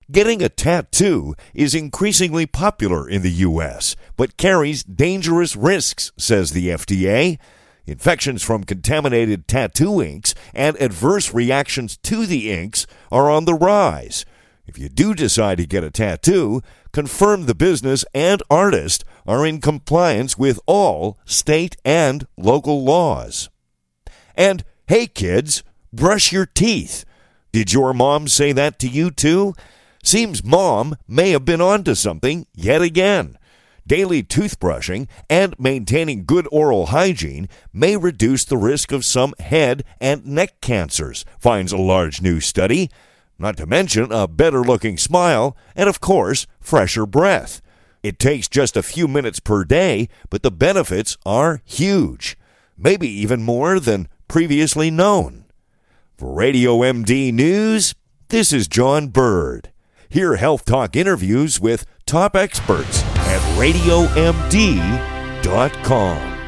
Getting a tattoo is increasingly popular in the U.S., but carries dangerous risks, says the FDA. Infections from contaminated tattoo inks and adverse reactions to the inks are on the rise. If you do decide to get a tattoo, confirm the business and artist are in compliance with all state and local laws. And, hey kids, brush your teeth. Did your mom say that to you too? Seems mom may have been onto something yet again. Daily toothbrushing and maintaining good oral hygiene may reduce the risk of some head and neck cancers, finds a large new study. Not to mention a better-looking smile and, of course, fresher breath. It takes just a few minutes per day, but the benefits are huge. Maybe even more than previously known. For Radio MD News, this is John Bird. Hear Health Talk interviews with top experts at RadioMD.com.